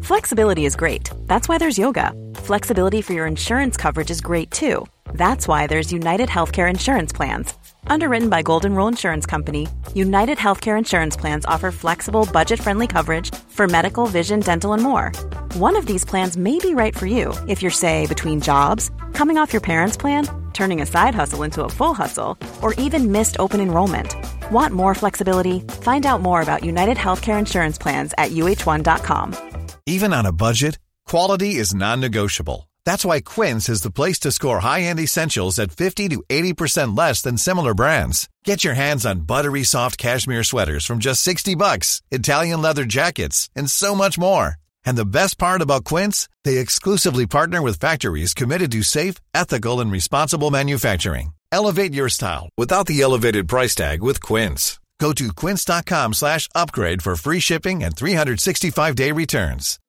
Flexibility is great. That's why there's yoga. Flexibility for your insurance coverage is great too. That's why there's United Healthcare Insurance Plans. Underwritten by Golden Rule Insurance Company, United Healthcare Insurance Plans offer flexible, budget-friendly coverage for medical, vision, dental, and more. One of these plans may be right for you if you're, say, between jobs, coming off your parents' plan, turning a side hustle into a full hustle, or even missed open enrollment. Want more flexibility? Find out more about United Healthcare Insurance Plans at uh1.com. Even on a budget, quality is non-negotiable. That's why Quince is the place to score high-end essentials at 50 to 80% less than similar brands. Get your hands on buttery soft cashmere sweaters from just $60, Italian leather jackets, and so much more. And the best part about Quince, they exclusively partner with factories committed to safe, ethical, and responsible manufacturing. Elevate your style without the elevated price tag with Quince. Go to quince.com/upgrade for free shipping and 365-day returns.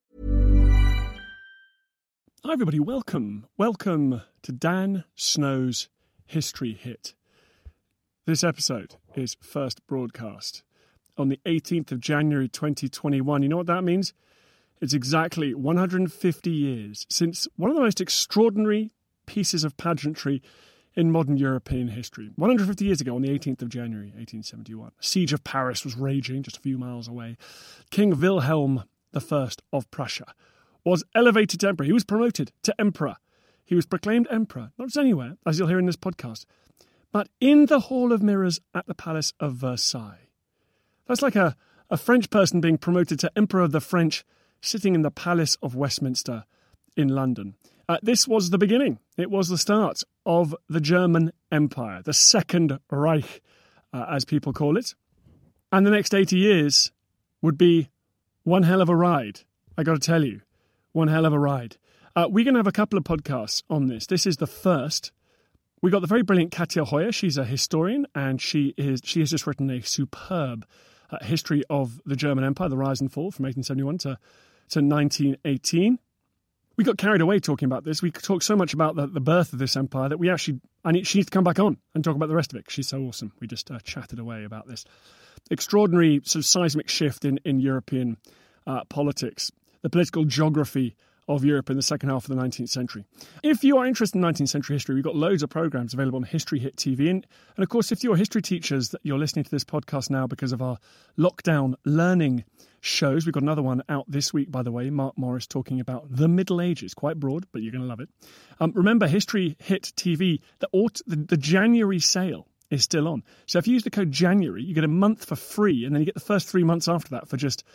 Hi everybody, welcome. Welcome to Dan Snow's History Hit. This episode is first broadcast on the 18th of January 2021. You know what that means? It's exactly 150 years since one of the most extraordinary pieces of pageantry in modern European history. 150 years ago, on the 18th of January 1871, the siege of Paris was raging just a few miles away. King Wilhelm I of Prussia was elevated to emperor. He was promoted to emperor. He was proclaimed emperor, not just anywhere, as you'll hear in this podcast, but in the Hall of Mirrors at the Palace of Versailles. That's like a French person being promoted to Emperor of the French, sitting in the Palace of Westminster in London. This was the beginning. It was the start of the German Empire, the Second Reich, as people call it. And the next 80 years would be one hell of a ride, I got to tell you. One hell of a ride. We're going to have a couple of podcasts on this. This is the first. We got the very brilliant Katja Hoyer. She's a historian, and she has just written a superb history of the German Empire, the rise and fall from 1871 to 1918. We got carried away talking about this. We talked so much about the birth of this empire that she needs to come back on and talk about the rest of it, because she's so awesome. We just chatted away about this extraordinary sort of seismic shift in European politics, the political geography of Europe in the second half of the 19th century. If you are interested in 19th century history, we've got loads of programs available on History Hit TV. And of course, if you're history teachers, that you're listening to this podcast now because of our lockdown learning shows. We've got another one out this week, by the way, Mark Morris talking about the Middle Ages. Quite broad, but you're going to love it. Remember, History Hit TV, the January sale is still on. So if you use the code January, you get a month for free, and then you get the first 3 months after that for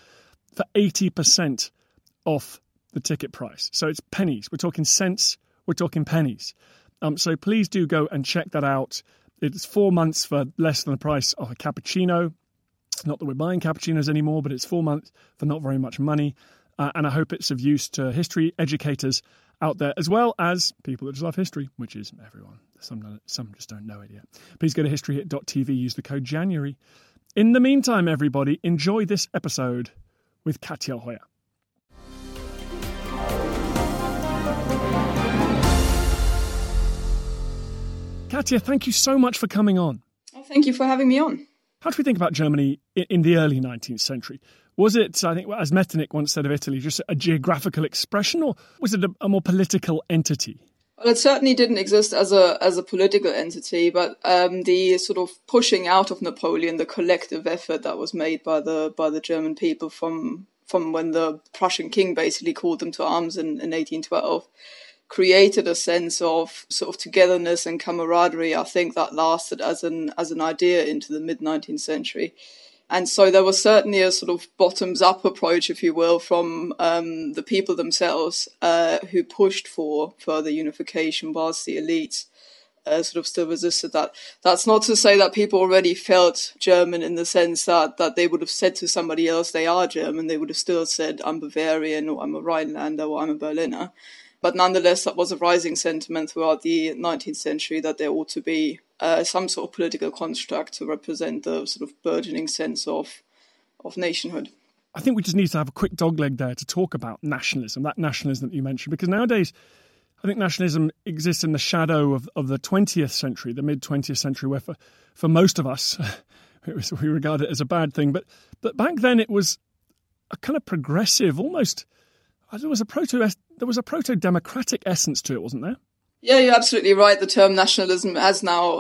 80% off the ticket price. So it's pennies. We're talking cents. We're talking pennies. So please do go and check that out. It's 4 months for less than the price of a cappuccino. Not that we're buying cappuccinos anymore, but it's 4 months for not very much money. And I hope it's of use to history educators out there, as well as people that just love history, which is everyone. Some just don't know it yet. Please go to historyhit.tv, use the code January. In the meantime, everybody, enjoy this episode with Katja Hoyer. Katja, thank you so much for coming on. Oh, thank you for having me on. How do we think about Germany in the early 19th century? Was it, I think, as Metternich once said of Italy, just a geographical expression, or was it a more political entity? Well, it certainly didn't exist as a political entity, but the sort of pushing out of Napoleon, the collective effort that was made by the German people from when the Prussian king basically called them to arms in 1812, created a sense of sort of togetherness and camaraderie. I think that lasted as an idea into the mid-19th century. And so there was certainly a sort of bottoms-up approach, if you will, from the people themselves who pushed for further unification, whilst the elites sort of still resisted that. That's not to say that people already felt German in the sense that they would have said to somebody else they are German. They would have still said, I'm Bavarian, or I'm a Rhinelander, or I'm a Berliner. But nonetheless, that was a rising sentiment throughout the 19th century that there ought to be some sort of political construct to represent the sort of burgeoning sense of nationhood. I think we just need to have a quick dogleg there to talk about nationalism, that nationalism that you mentioned, because nowadays I think nationalism exists in the shadow of the 20th century, the mid-20th century, where for most of us, we regard it as a bad thing. But back then it was a kind of progressive, almost, There was a proto-democratic essence to it, wasn't there? Yeah, you're absolutely right. The term nationalism has now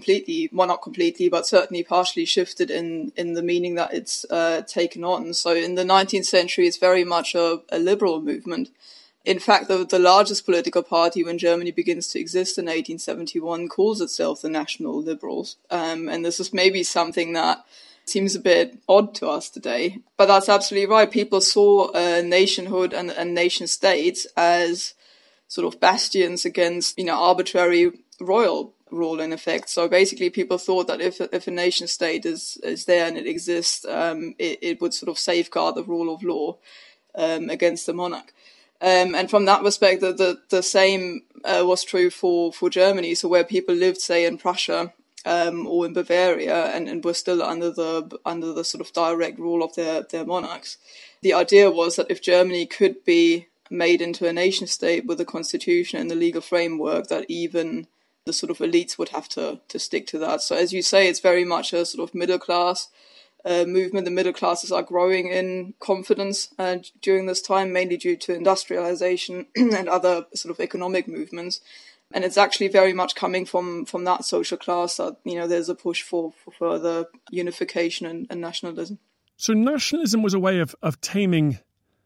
not completely, but certainly partially shifted in the meaning that it's taken on. So in the 19th century, it's very much a liberal movement. In fact, the largest political party when Germany begins to exist in 1871 calls itself the National Liberals. And this is maybe something that seems a bit odd to us today. But that's absolutely right. People saw nationhood and nation states as sort of bastions against, arbitrary royal rule in effect. So basically people thought that if a nation state is there and it exists, it would sort of safeguard the rule of law against the monarch. And from that perspective, the same was true for Germany. So where people lived, say, in Prussia or in Bavaria and were still under the sort of direct rule of their monarchs, the idea was that if Germany could be made into a nation state with a constitution and the legal framework, that even the sort of elites would have to stick to that. So as you say, it's very much a sort of middle class movement. The middle classes are growing in confidence during this time, mainly due to industrialization and other sort of economic movements. And it's actually very much coming from that social class that, there's a push for further unification and nationalism. So nationalism was a way of taming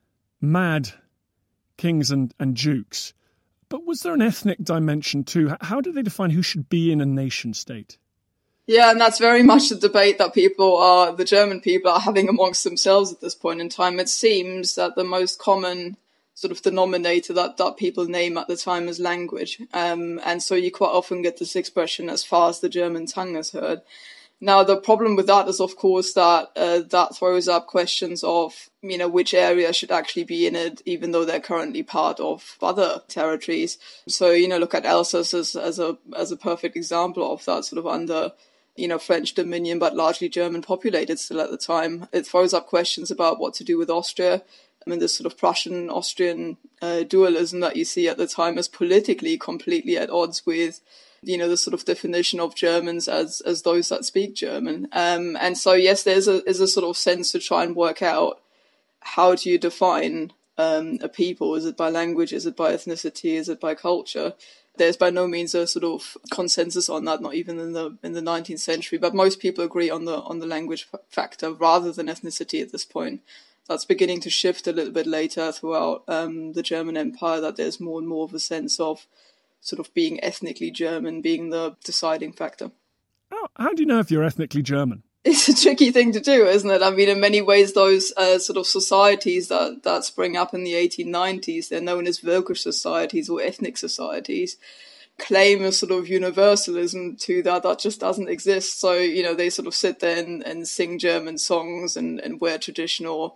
mad kings and dukes. But was there an ethnic dimension too? How did they define who should be in a nation state? Yeah, and that's very much the debate that the German people are having amongst themselves at this point in time. It seems that the most common sort of denominator that people name at the time is language. And so you quite often get this expression, as far as the German tongue is heard. Now, the problem with that is, of course, that that throws up questions of, which area should actually be in it, even though they're currently part of other territories. So, look at Alsace as a perfect example of that, sort of under, French dominion, but largely German populated still at the time. It throws up questions about what to do with Austria. I mean, this sort of Prussian-Austrian dualism that you see at the time is politically completely at odds with the sort of definition of Germans as those that speak German. And so, yes, there's a sort of sense to try and work out how do you define a people? Is it by language? Is it by ethnicity? Is it by culture? There's by no means a sort of consensus on that, not even in the 19th century. But most people agree on the language factor rather than ethnicity at this point. That's beginning to shift a little bit later throughout the German Empire, that there's more and more of a sense of sort of being ethnically German being the deciding factor. How do you know if you're ethnically German? It's a tricky thing to do, isn't it? I mean, in many ways, those sort of societies that spring up in the 1890s, they're known as Völkisch societies or ethnic societies, claim a sort of universalism to that just doesn't exist. So, they sort of sit there and sing German songs and wear traditional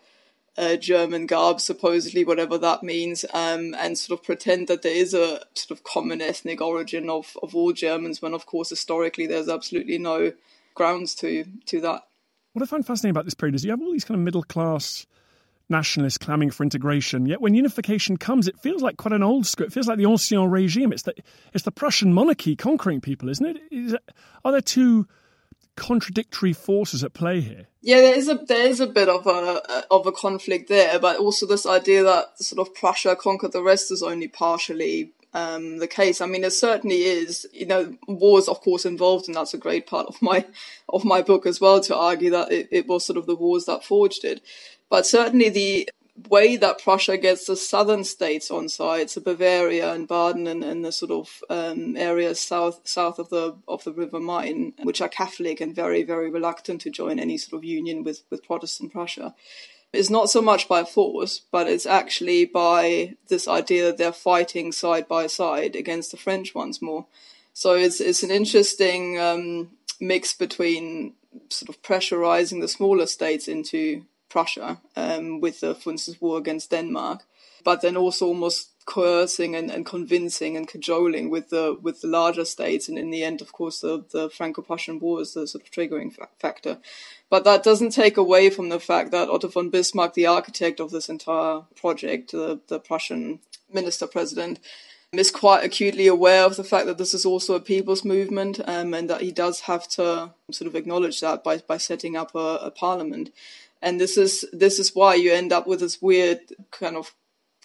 German garb, supposedly, whatever that means, and sort of pretend that there is a sort of common ethnic origin of all Germans, when, of course, historically, there's absolutely no grounds to that. What I find fascinating about this period is you have all these kind of middle-class nationalists clamoring for integration, yet when unification comes, it feels like quite an old school. It feels like the Ancien Regime. It's the Prussian monarchy conquering people, isn't it? Are there two contradictory forces at play here? Yeah, there is a bit of a conflict there, but also this idea that sort of Prussia conquered the rest is only partially the case. I mean, it certainly is. Wars, of course, involved, and that's a great part of my book as well, to argue that it was sort of the wars that forged it. But certainly the way that Prussia gets the southern states on side, so Bavaria and Baden and the sort of areas south of the River Main, which are Catholic and very, very reluctant to join any sort of union with Protestant Prussia, is not so much by force, but it's actually by this idea that they're fighting side by side against the French once more. So it's an interesting mix between sort of pressurizing the smaller states into Prussia with the, for instance, war against Denmark, but then also almost coercing and convincing and cajoling with the larger states, and in the end, of course, the Franco-Prussian War is the sort of triggering factor. But that doesn't take away from the fact that Otto von Bismarck, the architect of this entire project, the Prussian minister-president, is quite acutely aware of the fact that this is also a people's movement, and that he does have to sort of acknowledge that by setting up a parliament. And this is why you end up with this weird kind of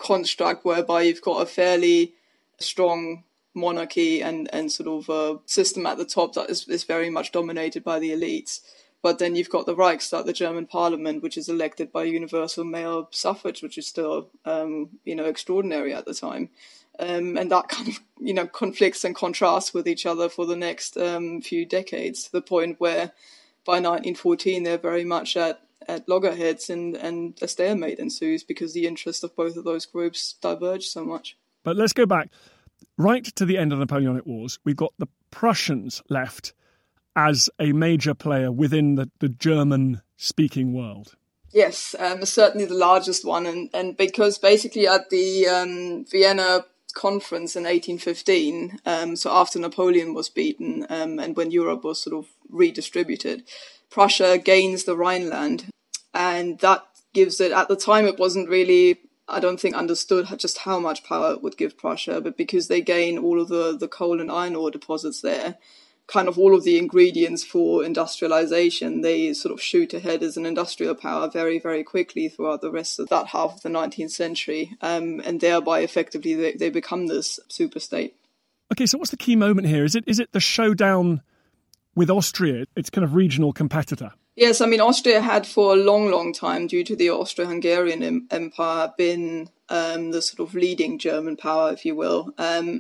construct whereby you've got a fairly strong monarchy and sort of a system at the top that is very much dominated by the elites. But then you've got the Reichstag, the German parliament, which is elected by universal male suffrage, which is still, extraordinary at the time. And that kind of, conflicts and contrasts with each other for the next few decades, to the point where by 1914 they're very much at loggerheads and a stalemate ensues because the interest of both of those groups diverge so much. But let's go back right to the end of the Napoleonic Wars. We've got the Prussians left as a major player within the German-speaking world. Yes, certainly the largest one. And because basically at the Vienna conference in 1815, so after Napoleon was beaten and when Europe was sort of redistributed, Prussia gains the Rhineland. And that gives it, at the time it wasn't really, I don't think, understood just how much power it would give Prussia, but because they gain all of the coal and iron ore deposits there, kind of all of the ingredients for industrialization, they sort of shoot ahead as an industrial power very, very quickly throughout the rest of that half of the 19th century. And thereby, effectively, they become this superstate. Okay, so what's the key moment here? Is it the showdown with Austria, its kind of regional competitor? Yes, I mean, Austria had for a long, long time, due to the Austro-Hungarian Empire, been the sort of leading German power, if you will.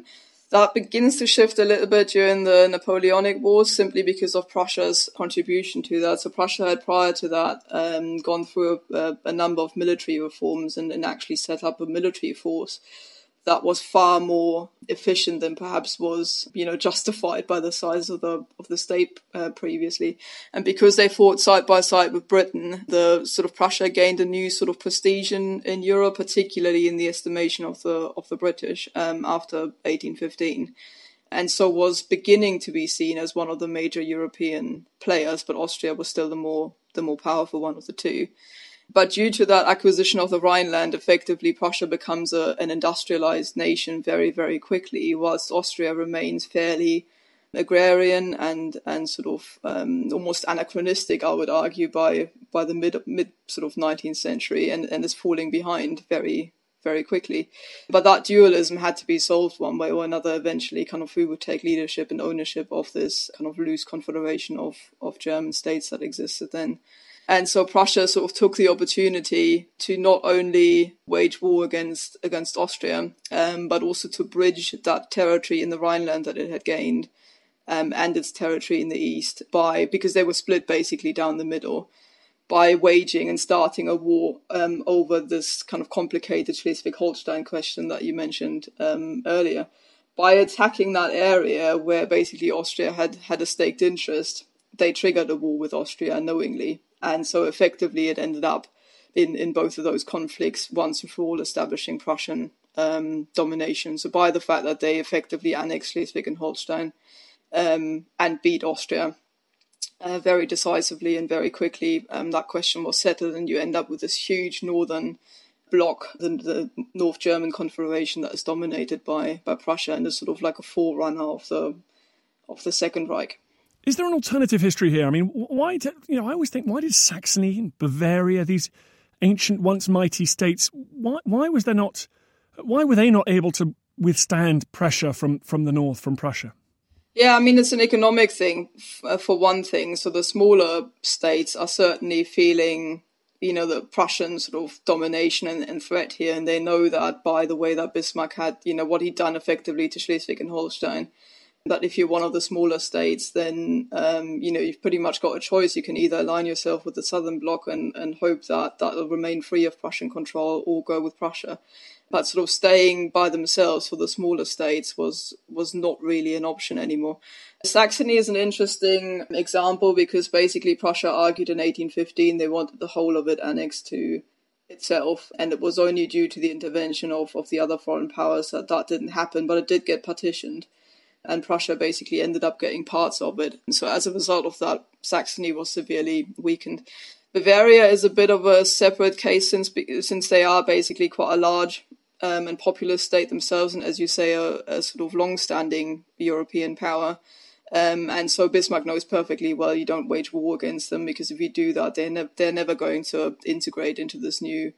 That begins to shift a little bit during the Napoleonic Wars, simply because of Prussia's contribution to that. So Prussia had, prior to that, gone through a number of military reforms and actually set up a military force that was far more efficient than perhaps was, justified by the size of the state previously. And because they fought side by side with Britain, the sort of Prussia gained a new sort of prestige in Europe, particularly in the estimation of the British after 1815. And so was beginning to be seen as one of the major European players, but Austria was still the more powerful one of the two. But due to that acquisition of the Rhineland, effectively Prussia becomes an industrialized nation very, very quickly, whilst Austria remains fairly agrarian and sort of almost anachronistic, I would argue, by the mid sort of 19th century and is falling behind very, very quickly. But that dualism had to be solved one way or another eventually, kind of who would take leadership and ownership of this kind of loose confederation of German states that existed then. And so Prussia sort of took the opportunity to not only wage war against Austria, but also to bridge that territory in the Rhineland that it had gained and its territory in the east because they were split basically down the middle, by waging and starting a war over this kind of complicated Schleswig-Holstein question that you mentioned earlier. By attacking that area where basically Austria had a staked interest, they triggered a war with Austria unknowingly. And so effectively it ended up in both of those conflicts once and for all establishing Prussian domination. So by the fact that they effectively annexed Schleswig and Holstein and beat Austria very decisively and very quickly, that question was settled, and you end up with this huge northern bloc, the North German Confederation, that is dominated by Prussia and is sort of like a forerunner of the Second Reich. Is there an alternative history here? I mean, why? I always think, why did Saxony and Bavaria, these ancient, once mighty states, why were they not able to withstand pressure from the north, from Prussia? Yeah, I mean, it's an economic thing for one thing. So the smaller states are certainly feeling, the Prussian sort of domination and threat here, and they know that by the way that Bismarck had, what he'd done effectively to Schleswig and Holstein. That if you're one of the smaller states, then, you've pretty much got a choice. You can either align yourself with the Southern Bloc and hope that will remain free of Prussian control, or go with Prussia. But sort of staying by themselves for the smaller states was not really an option anymore. Saxony is an interesting example because basically Prussia argued in 1815 they wanted the whole of it annexed to itself, and it was only due to the intervention of the other foreign powers that didn't happen, but it did get partitioned. And Prussia basically ended up getting parts of it. And so as a result of that, Saxony was severely weakened. Bavaria is a bit of a separate case since they are basically quite a large and populous state themselves, and as you say, a sort of long-standing European power. And so Bismarck knows perfectly well you don't wage war against them, because if you do that, they're never going to integrate into this new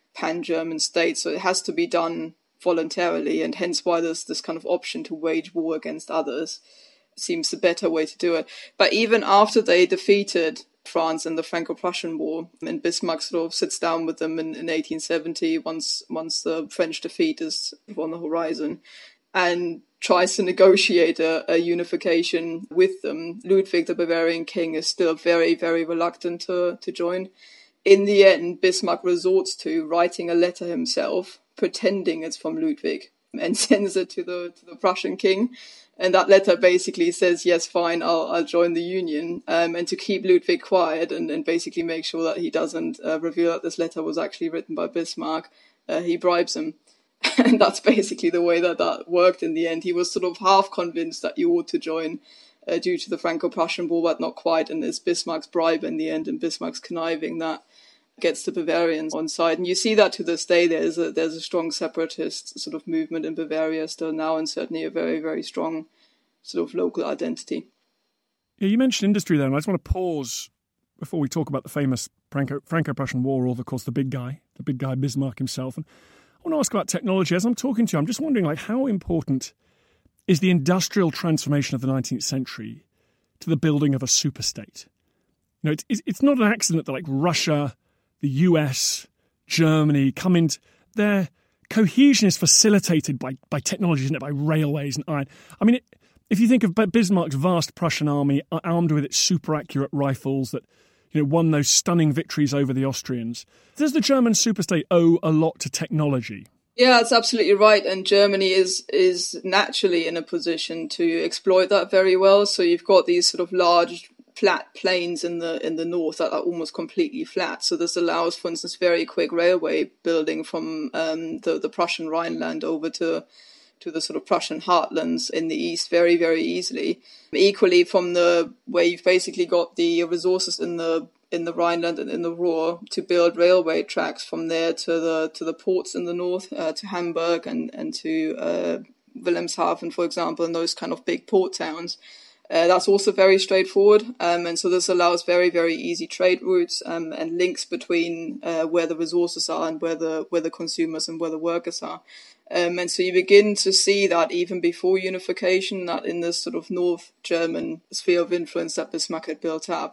pan-German state. So it has to be done voluntarily, and hence why there's this kind of option to wage war against others. Seems the better way to do it. But even after they defeated France in the Franco-Prussian War, and Bismarck sort of sits down with them in 1870, once the French defeat is on the horizon, and tries to negotiate a unification with them, Ludwig, the Bavarian king, is still very, very reluctant to join. In the end, Bismarck resorts to writing a letter himself, pretending it's from Ludwig, and sends it to the Prussian king. And that letter basically says, yes, fine, I'll join the Union. And to keep Ludwig quiet and basically make sure that he doesn't reveal that this letter was actually written by Bismarck, he bribes him. And that's basically the way that worked in the end. He was sort of half convinced that you ought to join due to the Franco-Prussian War, but not quite. And it's Bismarck's bribe in the end, and Bismarck's conniving that gets the Bavarians on side. And you see that to this day. There's a strong separatist sort of movement in Bavaria still now, and certainly a very, very strong sort of local identity. Yeah, you mentioned industry there, and I just want to pause before we talk about the famous Franco-Prussian War, or of course the big guy Bismarck himself. And I want to ask about technology. As I'm talking to you, I'm just wondering, like, how important is the industrial transformation of the 19th century to the building of a superstate? You know, it's not an accident that, like, Russia, the US, Germany come into their cohesion is facilitated by technology, isn't it? By railways and iron. I mean, if you think of Bismarck's vast Prussian army armed with its super accurate rifles that, you know, won those stunning victories over the Austrians, does the German superstate owe a lot to technology? Yeah, that's absolutely right. And Germany is naturally in a position to exploit that very well. So you've got these sort of large flat plains in the north that are almost completely flat. So this allows, for instance, very quick railway building from the Prussian Rhineland over to the sort of Prussian heartlands in the east very, very easily. Equally, from where you've basically got the resources in the Rhineland and in the Ruhr to build railway tracks from there to the ports in the north, to Hamburg and to Wilhelmshaven, for example, and those kind of big port towns. That's also very straightforward, and so this allows very, very easy trade routes and links between where the resources are and where the consumers and where the workers are. And so you begin to see that even before unification, that in this sort of North German sphere of influence that Bismarck had built up,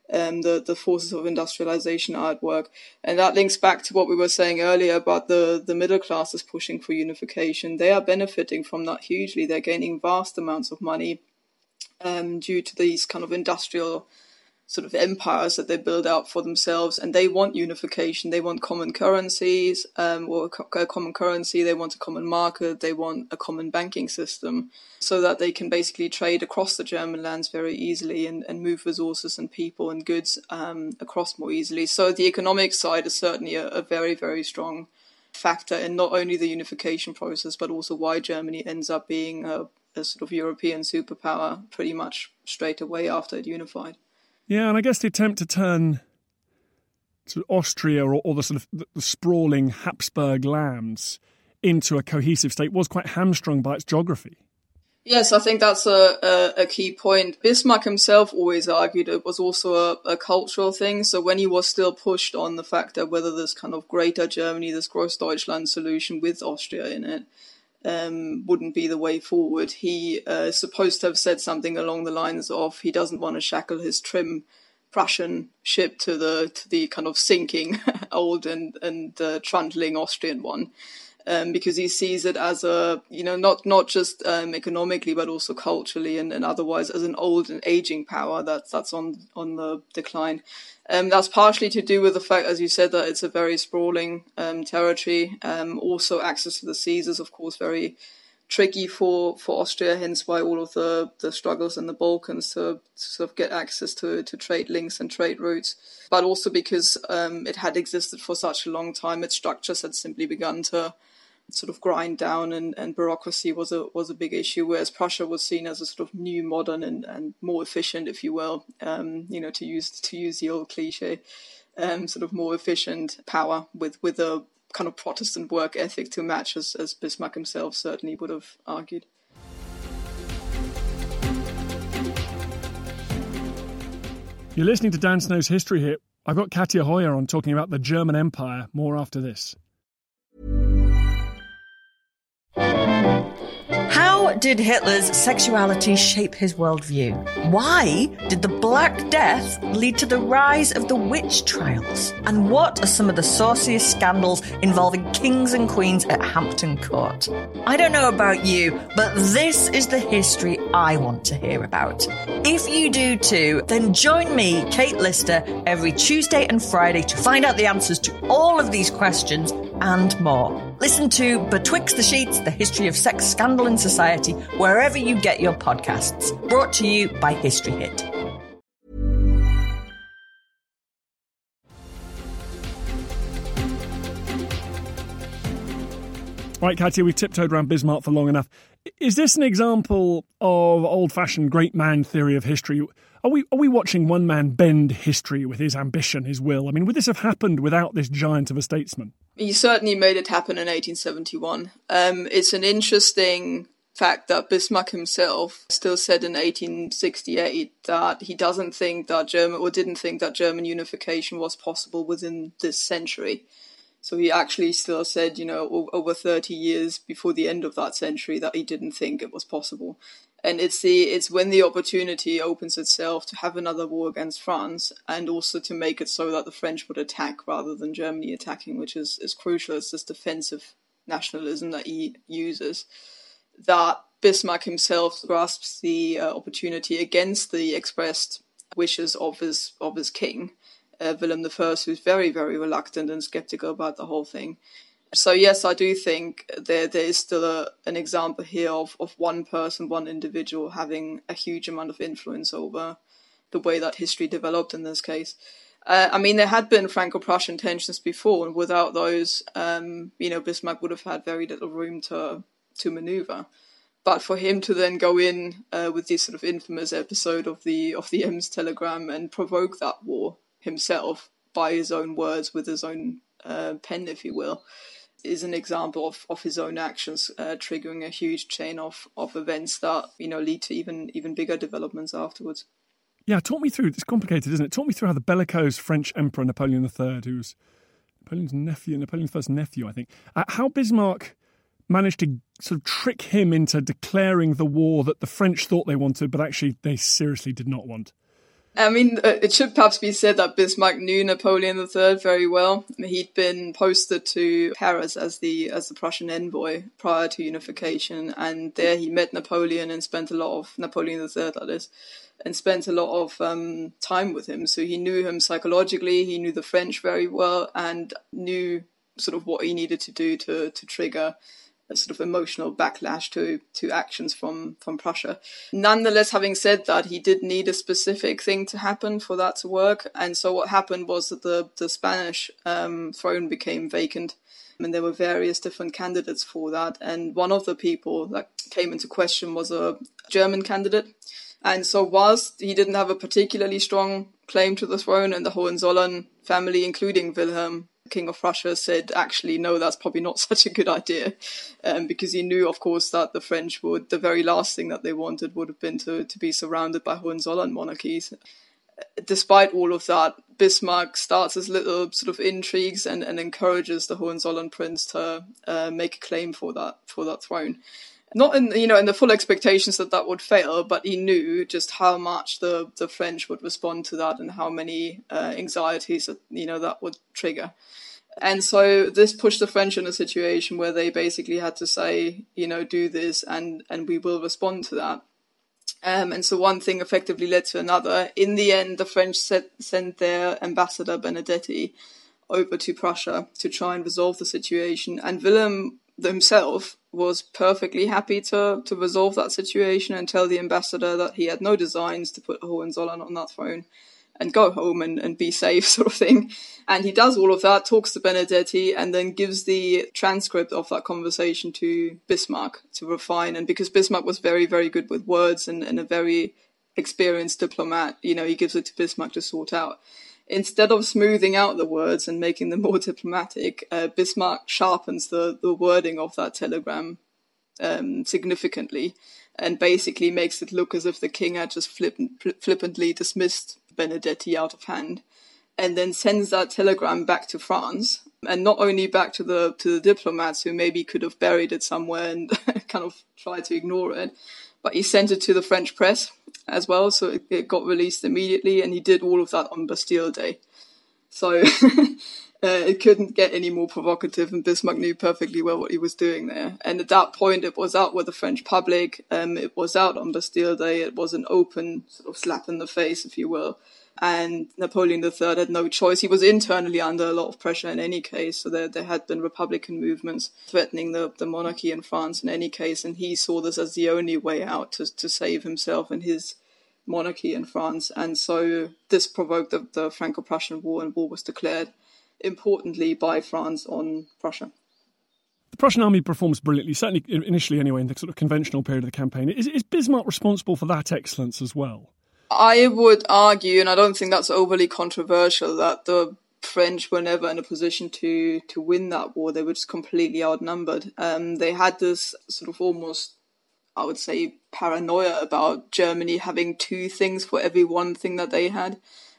the forces of industrialization are at work. And that links back to what we were saying earlier about the middle classes pushing for unification. They are benefiting from that hugely. They're gaining vast amounts of money due to these kind of industrial sort of empires that they build out for themselves, and they want unification. They want common currencies, or a common currency. They want a common market. They want a common banking system, so that they can basically trade across the German lands very easily and move resources and people and goods across more easily. So the economic side is certainly a very, very strong factor in not only the unification process, but also why Germany ends up being a sort of European superpower pretty much straight away after it unified. Yeah, and I guess the attempt to turn sort of Austria or the sort of the sprawling Habsburg lands into a cohesive state was quite hamstrung by its geography. Yes, I think that's a key point. Bismarck himself always argued it was also a cultural thing. So when he was still pushed on the fact that whether this kind of greater Germany, this Großdeutschland solution with Austria in it, wouldn't be the way forward. He is supposed to have said something along the lines of he doesn't want to shackle his trim Prussian ship to the kind of sinking old and trundling Austrian one, because he sees it as a, you know, not just economically but also culturally and otherwise as an old and aging power that's on the decline. That's partially to do with the fact, as you said, that it's a very sprawling territory. Also, access to the seas is, of course, very tricky for Austria, hence why all of the struggles in the Balkans to sort of get access to trade links and trade routes. But also because it had existed for such a long time, its structures had simply begun to sort of grind down, and bureaucracy was a big issue, whereas Prussia was seen as a sort of new, modern and more efficient, if you will, to use the old cliche, sort of more efficient power with a kind of Protestant work ethic to match, as Bismarck himself certainly would have argued. You're listening to Dan Snow's History Hit. I've got Katja Hoyer on talking about the German Empire. More after this. How did Hitler's sexuality shape his worldview? Why did the Black Death lead to the rise of the witch trials? And what are some of the sauciest scandals involving kings and queens at Hampton Court? I don't know about you, but this is the history I want to hear about. If you do too, then join me, Kate Lister, every Tuesday and Friday to find out the answers to all of these questions and more. Listen to Betwixt the Sheets, the history of sex, scandal and society, wherever you get your podcasts. Brought to you by History Hit. Right, Katja, we've tiptoed around Bismarck for long enough. Is this an example of old-fashioned great man theory of history? Are we watching one man bend history with his ambition, his will? I mean, would this have happened without this giant of a statesman? He certainly made it happen in 1871. It's an interesting fact that Bismarck himself still said in 1868 that he didn't think that German unification was possible within this century. So he actually still said, over 30 years before the end of that century, that he didn't think it was possible. And it's when the opportunity opens itself to have another war against France, and also to make it so that the French would attack rather than Germany attacking, which is crucial. It's this defensive nationalism that he uses, that Bismarck himself grasps the opportunity against the expressed wishes of his king, William I, who's very, very reluctant and skeptical about the whole thing. So yes, I do think there is still an example here of one person, one individual having a huge amount of influence over the way that history developed in this case. There had been Franco-Prussian tensions before, and without those, Bismarck would have had very little room to maneuver. But for him to then go in with this sort of infamous episode of the Ems telegram and provoke that war himself by his own words, with his own pen, if you will, is an example of his own actions triggering a huge chain of events that lead to even bigger developments afterwards. Yeah, talk me through. It's complicated, isn't it? Talk me through how the bellicose French Emperor Napoleon III, who was Napoleon's first nephew, I think, how Bismarck managed to sort of trick him into declaring the war that the French thought they wanted, but actually they seriously did not want. It should perhaps be said that Bismarck knew Napoleon III very well. He'd been posted to Paris as the Prussian envoy prior to unification, and there he met Napoleon and spent a lot of Napoleon III, that is, and spent a lot of time with him. So he knew him psychologically, he knew the French very well, and knew sort of what he needed to do to trigger a sort of emotional backlash to actions from Prussia. Nonetheless, having said that, he did need a specific thing to happen for that to work. And so what happened was that the Spanish throne became vacant, and there were various different candidates for that. And one of the people that came into question was a German candidate. And so whilst he didn't have a particularly strong claim to the throne, and the Hohenzollern family, including Wilhelm, King of Prussia, said, actually, no, that's probably not such a good idea, because he knew, of course, that the French the very last thing that they wanted would have been to be surrounded by Hohenzollern monarchies. Despite all of that, Bismarck starts his little sort of intrigues and encourages the Hohenzollern prince to make a claim for that throne. Not in the full expectations that would fail, but he knew just how much the French would respond to that, and how many anxieties that would trigger. And so this pushed the French in a situation where they basically had to say, do this, and we will respond to that. And so one thing effectively led to another. In the end, the French sent their ambassador Benedetti over to Prussia to try and resolve the situation. And Wilhelm himself was perfectly happy to resolve that situation and tell the ambassador that he had no designs to put Hohenzollern on that throne and go home and be safe, sort of thing. And he does all of that, talks to Benedetti, and then gives the transcript of that conversation to Bismarck to refine. And because Bismarck was very, very good with words and a very experienced diplomat, he gives it to Bismarck to sort out. Instead of smoothing out the words and making them more diplomatic, Bismarck sharpens the wording of that telegram significantly, and basically makes it look as if the king had just flippantly dismissed Benedetti out of hand. and then sends that telegram back to France. And not only back to the diplomats who maybe could have buried it somewhere and kind of tried to ignore it, but he sent it to the French press as well, so it got released immediately, and he did all of that on Bastille Day. So it couldn't get any more provocative, and Bismarck knew perfectly well what he was doing there. And at that point, it was out with the French public, it was out on Bastille Day, it was an open sort of slap in the face, if you will. And Napoleon III had no choice. He was internally under a lot of pressure in any case. So there had been Republican movements threatening the monarchy in France in any case. And he saw this as the only way out to save himself and his monarchy in France. And so this provoked the Franco-Prussian War, and war was declared, importantly, by France on Prussia. The Prussian army performs brilliantly, certainly initially anyway, in the sort of conventional period of the campaign. Is Bismarck responsible for that excellence as well? I would argue, and I don't think that's overly controversial, that the French were never in a position to win that war. They were just completely outnumbered. They had this sort of almost, I would say, paranoia about Germany having two things for every one thing that they had.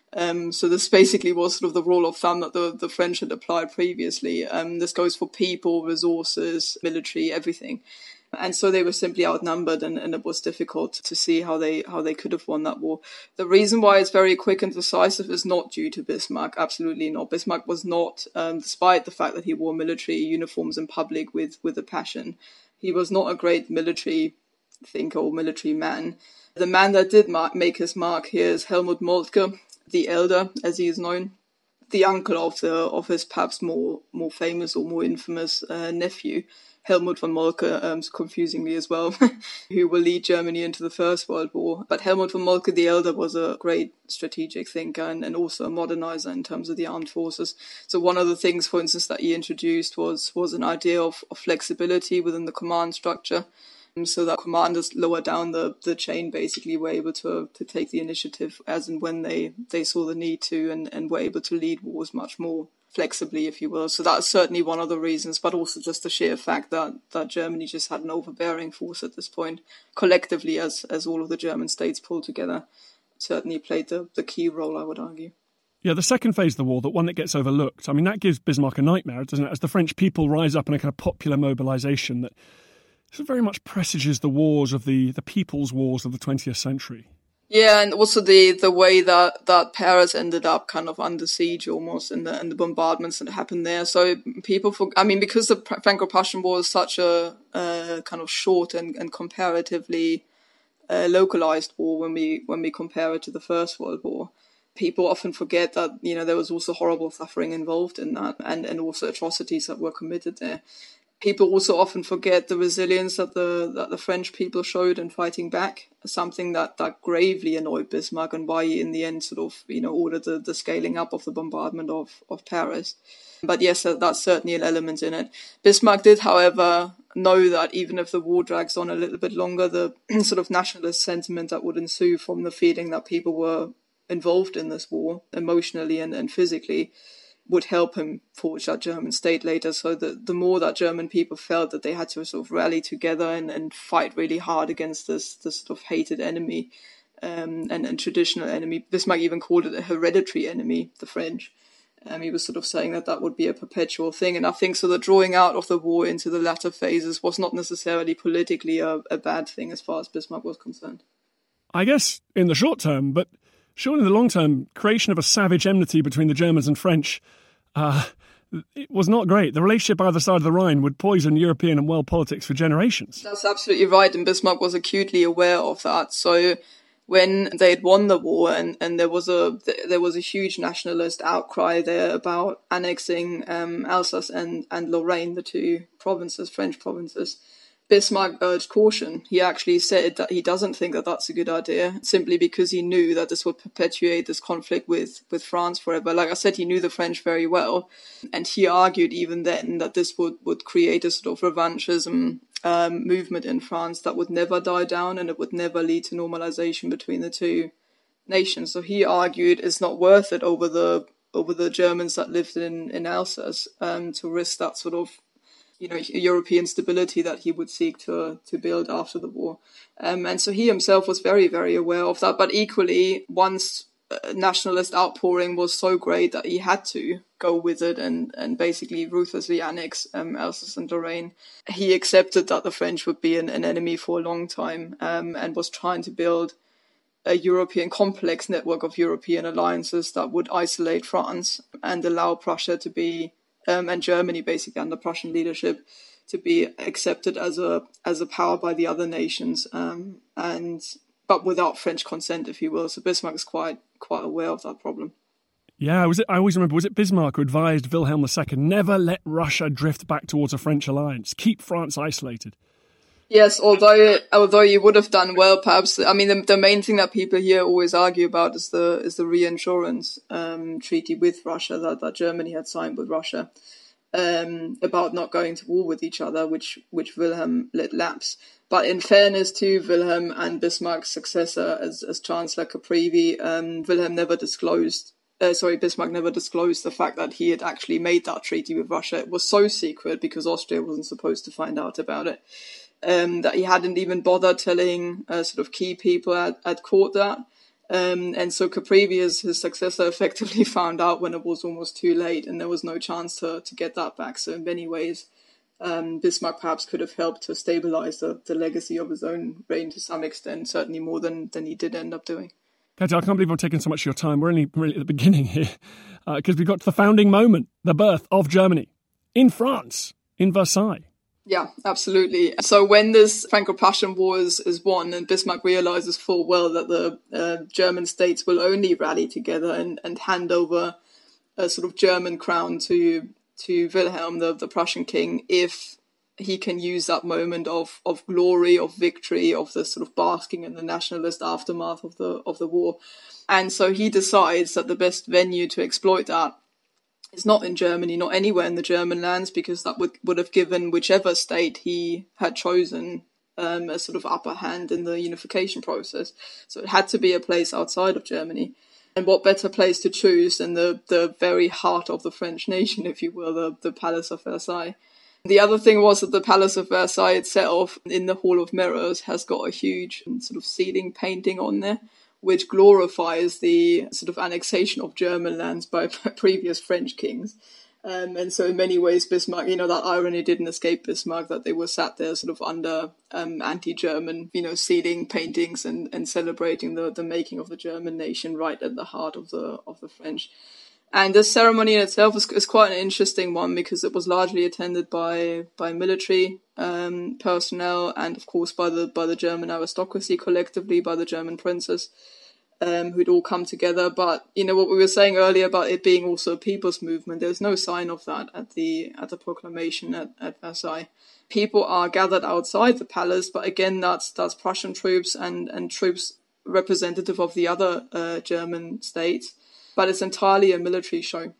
So this basically was sort of the rule of thumb that the French had applied previously. This goes for people, resources, military, everything. And so they were simply outnumbered, and it was difficult to see how they could have won that war. The reason why it's very quick and decisive is not due to Bismarck, absolutely not. Bismarck was not, despite the fact that he wore military uniforms in public with a passion, he was not a great military thinker or military man. The man that did make his mark here is Helmut Moltke, the Elder, as he is known, the uncle of his perhaps more famous or more infamous nephew, Helmut von Moltke, confusingly as well, who will lead Germany into the First World War. But Helmut von Moltke the Elder was a great strategic thinker and also a modernizer in terms of the armed forces. So one of the things, for instance, that he introduced was an idea of flexibility within the command structure, so that commanders lower down the chain basically were able to take the initiative as and when they saw the need to, and were able to lead wars much more flexibly, if you will. So that's certainly one of the reasons, but also just the sheer fact that Germany just had an overbearing force at this point, collectively as all of the German states pulled together, certainly played the key role, I would argue. Yeah, the second phase of the war, the one that gets overlooked, I mean, that gives Bismarck a nightmare, doesn't it? As the French people rise up in a kind of popular mobilisation that sort of very much presages the wars of the people's wars of the 20th century. Yeah, and also the way that Paris ended up kind of under siege almost in the bombardments that happened there. So people, because the Franco-Prussian War is such a kind of short and comparatively localized war when we compare it to the First World War, people often forget that there was also horrible suffering involved in that, and also atrocities that were committed there. People also often forget the resilience that the French people showed in fighting back, something that gravely annoyed Bismarck, and why he in the end sort of ordered the scaling up of the bombardment of Paris. But yes, that's certainly an element in it. Bismarck did, however, know that even if the war drags on a little bit longer, the sort of nationalist sentiment that would ensue from the feeling that people were involved in this war emotionally and physically would help him forge that German state later. So the more that German people felt that they had to sort of rally together and fight really hard against this sort of hated enemy and traditional enemy. Bismarck even called it a hereditary enemy, the French. He was sort of saying that would be a perpetual thing. And I think so the drawing out of the war into the latter phases was not necessarily politically a bad thing as far as Bismarck was concerned. I guess in the short term, but surely in the long term, creation of a savage enmity between the Germans and French it was not great. The relationship either side of the Rhine would poison European and world politics for generations. That's absolutely right, and Bismarck was acutely aware of that. So when they had won the war and there was a huge nationalist outcry there about annexing Alsace and Lorraine, the two provinces, French provinces, Bismarck urged caution. He actually said that he doesn't think that that's a good idea, simply because he knew that this would perpetuate this conflict with France forever. Like I said, he knew the French very well, and he argued even then that this would create a sort of revanchism movement in France that would never die down, and it would never lead to normalization between the two nations. So he argued it's not worth it over the Germans that lived in Alsace to risk that sort of European stability that he would seek to build after the war. And so he himself was very, very aware of that. But equally, once nationalist outpouring was so great that he had to go with it and basically ruthlessly annex Alsace and Lorraine. He accepted that the French would be an enemy for a long time, and was trying to build a European complex network of European alliances that would isolate France and allow Prussia to be, and Germany basically under Prussian leadership, to be accepted as a power by the other nations, but without French consent, if you will. So Bismarck is quite aware of that problem. Yeah, I always remember, was it Bismarck who advised Wilhelm II, never let Russia drift back towards a French alliance, keep France isolated? Yes, although you would have done well, perhaps. I mean, the main thing that people here always argue about is the reinsurance treaty with Russia that Germany had signed with Russia, about not going to war with each other, which Wilhelm let lapse. But in fairness to Wilhelm and Bismarck's successor as Chancellor Caprivi, Bismarck never disclosed the fact that he had actually made that treaty with Russia. It was so secret because Austria wasn't supposed to find out about it, that he hadn't even bothered telling sort of key people at court that. And so Caprivi, his successor, effectively found out when it was almost too late and there was no chance to get that back. So in many ways, Bismarck perhaps could have helped to stabilize the legacy of his own reign to some extent, certainly more than he did end up doing. Katia, I can't believe I'm taking so much of your time. We're only really at the beginning here, because we got to the founding moment, the birth of Germany in France, in Versailles. Yeah, absolutely. So when this Franco-Prussian War is won, and Bismarck realizes full well that the German states will only rally together and hand over a sort of German crown to Wilhelm, the Prussian king, if he can use that moment of glory, of victory, of the sort of basking in the nationalist aftermath of the war. And so he decides that the best venue to exploit that is not in Germany, not anywhere in the German lands, because that would have given whichever state he had chosen a sort of upper hand in the unification process. So it had to be a place outside of Germany. And what better place to choose than the very heart of the French nation, if you will, the Palace of Versailles. The other thing was that the Palace of Versailles itself, in the Hall of Mirrors, has got a huge sort of ceiling painting on there, which glorifies the sort of annexation of German lands by previous French kings. And so in many ways, Bismarck, that irony didn't escape Bismarck, that they were sat there sort of under anti-German, ceiling paintings and celebrating the making of the German nation right at the heart of the French. And this ceremony in itself is quite an interesting one because it was largely attended by military personnel and, of course, by the German aristocracy collectively, by the German princes, who'd all come together. But what we were saying earlier about it being also a people's movement, there's no sign of that at the proclamation at Versailles. People are gathered outside the palace, but again, that's Prussian troops and troops representative of the other German states. But it's entirely a military show.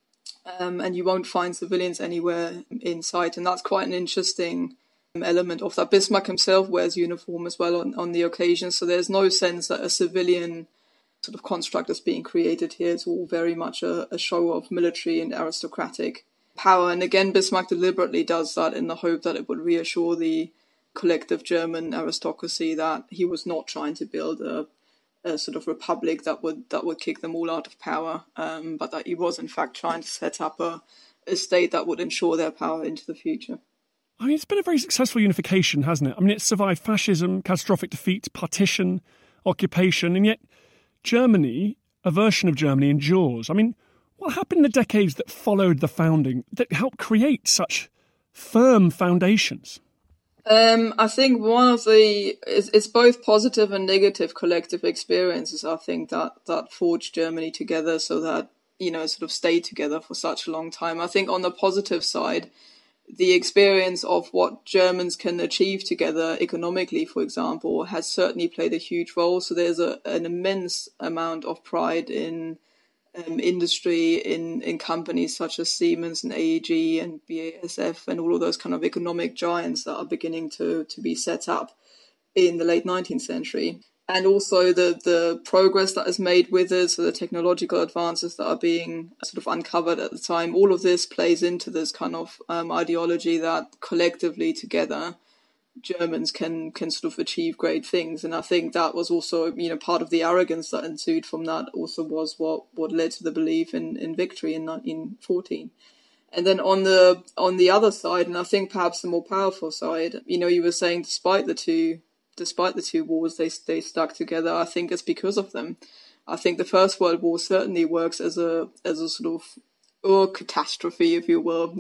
And you won't find civilians anywhere in sight. And that's quite an interesting element of that. Bismarck himself wears uniform as well on the occasion. So there's no sense that a civilian sort of construct is being created here. It's all very much a show of military and aristocratic power. And again, Bismarck deliberately does that in the hope that it would reassure the collective German aristocracy that he was not trying to build a sort of republic that would kick them all out of power, but that he was in fact trying to set up a state that would ensure their power into the future. I mean, it's been a very successful unification, hasn't it? I mean, it's survived fascism, catastrophic defeat, partition, occupation, and yet Germany, a version of Germany, endures. I mean, what happened in the decades that followed the founding that helped create such firm foundations? I think one of it's both positive and negative collective experiences, I think, that forged Germany together so that, sort of stayed together for such a long time. I think on the positive side, the experience of what Germans can achieve together economically, for example, has certainly played a huge role. So there's an immense amount of pride in industry, in companies such as Siemens and AEG and BASF and all of those kind of economic giants that are beginning to be set up in the late 19th century. And also the progress that is made with it, so the technological advances that are being sort of uncovered at the time, all of this plays into this kind of ideology that collectively together Germans can sort of achieve great things. And I think that was also, part of the arrogance that ensued from that also was what led to the belief in victory in 1914. And then on the other side, and I think perhaps the more powerful side, you were saying despite the two wars, they stuck together. I think it's because of them. I think the First World War certainly works as a sort of catastrophe, if you will,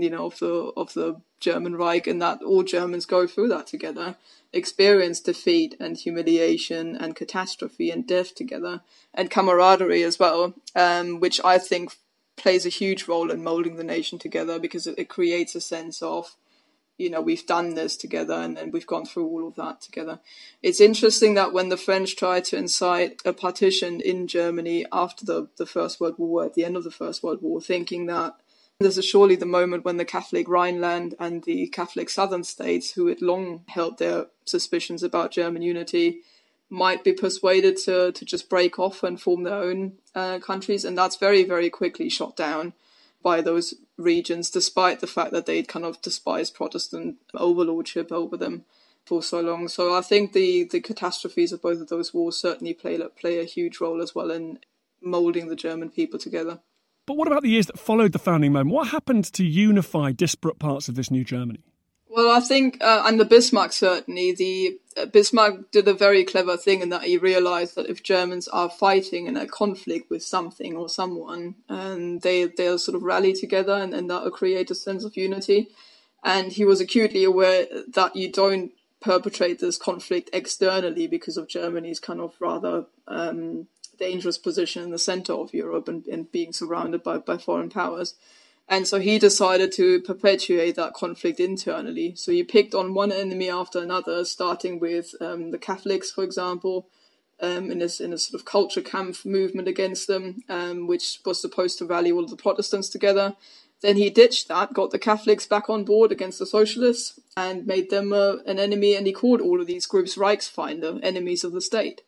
of the German Reich, and that all Germans go through that together, experience defeat and humiliation and catastrophe and death together, and camaraderie as well, which I think plays a huge role in molding the nation together, because it creates a sense of, we've done this together and we've gone through all of that together. It's interesting that when the French tried to incite a partition in Germany after the First World War, at the end of the First World War, thinking that this is surely the moment when the Catholic Rhineland and the Catholic southern states, who had long held their suspicions about German unity, might be persuaded to just break off and form their own countries. And that's very, very quickly shot down by those regions, despite the fact that they'd kind of despised Protestant overlordship over them for so long. So I think the catastrophes of both of those wars certainly play a huge role as well in moulding the German people together. But what about the years that followed the founding moment? What happened to unify disparate parts of this new Germany? Well, I think under Bismarck, certainly, Bismarck did a very clever thing in that he realized that if Germans are fighting in a conflict with something or someone, and they'll sort of rally together and that will create a sense of unity. And he was acutely aware that you don't perpetrate this conflict externally because of Germany's kind of rather dangerous position in the center of Europe and being surrounded by foreign powers. And so he decided to perpetuate that conflict internally. So he picked on one enemy after another, starting with the Catholics, for example, in a sort of culture camp movement against them, which was supposed to rally all of the Protestants together. Then he ditched that, got the Catholics back on board against the Socialists, and made them an enemy. And he called all of these groups Reichsfeinde, enemies of the state.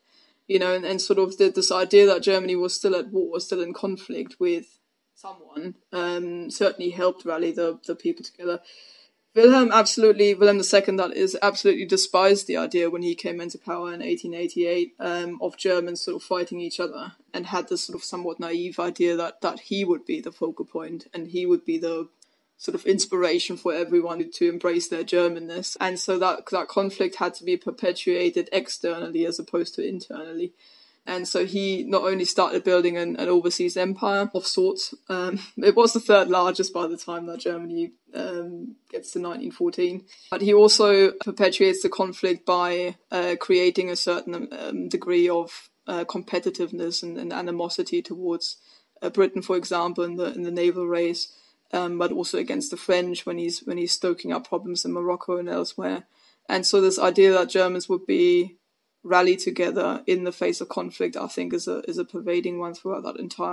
And sort of this idea that Germany was still at war, still in conflict with someone, certainly helped rally the people together. Wilhelm II, that is, absolutely despised the idea when he came into power in 1888 of Germans sort of fighting each other, and had this sort of somewhat naive idea that he would be the focal point and he would be the sort of inspiration for everyone to embrace their Germanness. And so that conflict had to be perpetuated externally as opposed to internally. And so he not only started building an overseas empire of sorts, it was the third largest by the time that Germany gets to 1914, but he also perpetuates the conflict by creating a certain degree of competitiveness and animosity towards Britain, for example, in the naval race, but also against the French when he's stoking up problems in Morocco and elsewhere. And so this idea that Germans would be rally together in the face of conflict, I think, is a pervading one throughout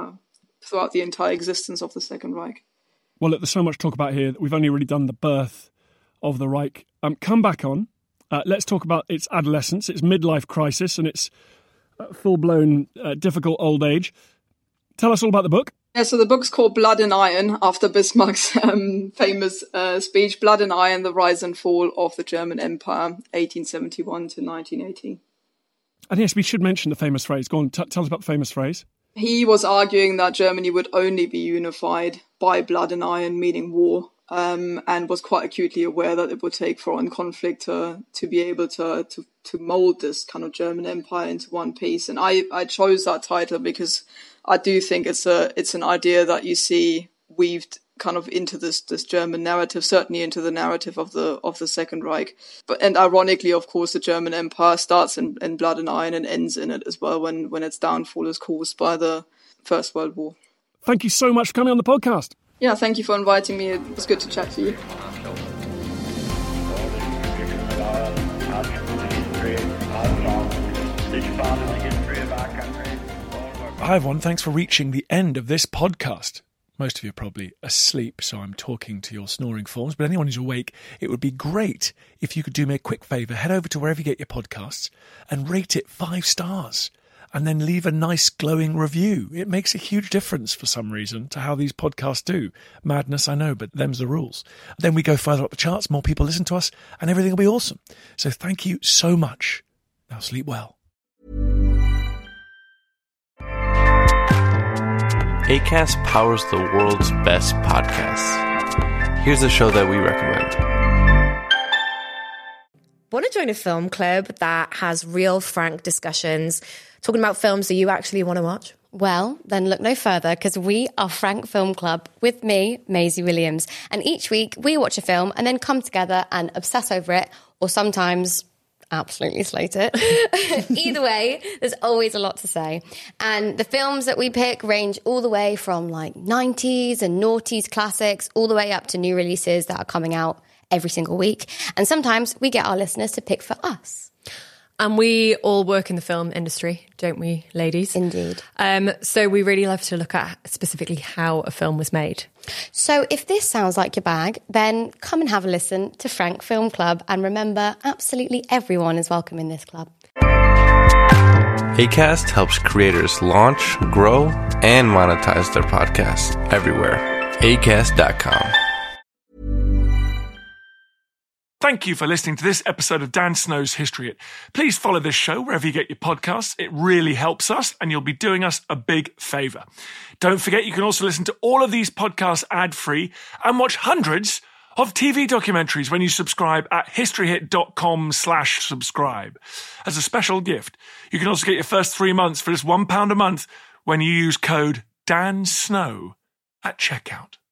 the entire existence of the Second Reich. Well, look, there's so much to talk about here that we've only really done the birth of the Reich. Come back on. Let's talk about its adolescence, its midlife crisis, and its full-blown difficult old age. Tell us all about the book. Yeah, so the book's called Blood and Iron, after Bismarck's famous speech, Blood and Iron, The Rise and Fall of the German Empire, 1871 to 1918. And yes, we should mention the famous phrase. Go on, tell us about the famous phrase. He was arguing that Germany would only be unified by blood and iron, meaning war, and was quite acutely aware that it would take foreign conflict to be able to mould this kind of German empire into one piece. And I chose that title because I do think it's an idea that you see weaved kind of into this German narrative, certainly into the narrative of the Second Reich. And ironically, of course, the German Empire starts in blood and iron and ends in it as well when its downfall is caused by the First World War. Thank you so much for coming on the podcast. Yeah, thank you for inviting me. It was good to chat to you. Hi everyone, thanks for reaching the end of this podcast. Most of you are probably asleep, so I'm talking to your snoring forms. But anyone who's awake, it would be great if you could do me a quick favour. Head over to wherever you get your podcasts and rate it 5 stars. and then leave a nice glowing review. It makes a huge difference for some reason to how these podcasts do. Madness, I know, but them's the rules. Then we go further up the charts, more people listen to us, and everything will be awesome. So thank you so much. Now sleep well. Acast powers the world's best podcasts. Here's a show that we recommend. Want to join a film club that has real, frank discussions, talking about films that you actually want to watch? Well, then look no further, because we are Frank Film Club with me, Maisie Williams. And each week we watch a film and then come together and obsess over it, or sometimes absolutely slate it. Either way, there's always a lot to say. And the films that we pick range all the way from like 90s and noughties classics all the way up to new releases that are coming out every single week. And sometimes we get our listeners to pick for us. And we all work in the film industry, don't we, ladies? Indeed. So we really love to look at specifically how a film was made. So if this sounds like your bag, then come and have a listen to Frank Film Club. And remember, absolutely everyone is welcome in this club. Acast helps creators launch, grow, and monetize their podcasts everywhere. Acast.com. Thank you for listening to this episode of Dan Snow's History Hit. Please follow this show wherever you get your podcasts. It really helps us, and you'll be doing us a big favour. Don't forget, you can also listen to all of these podcasts ad-free and watch hundreds of TV documentaries when you subscribe at historyhit.com/subscribe. As a special gift, you can also get your first 3 months for just £1 a month when you use code DANSNOW at checkout.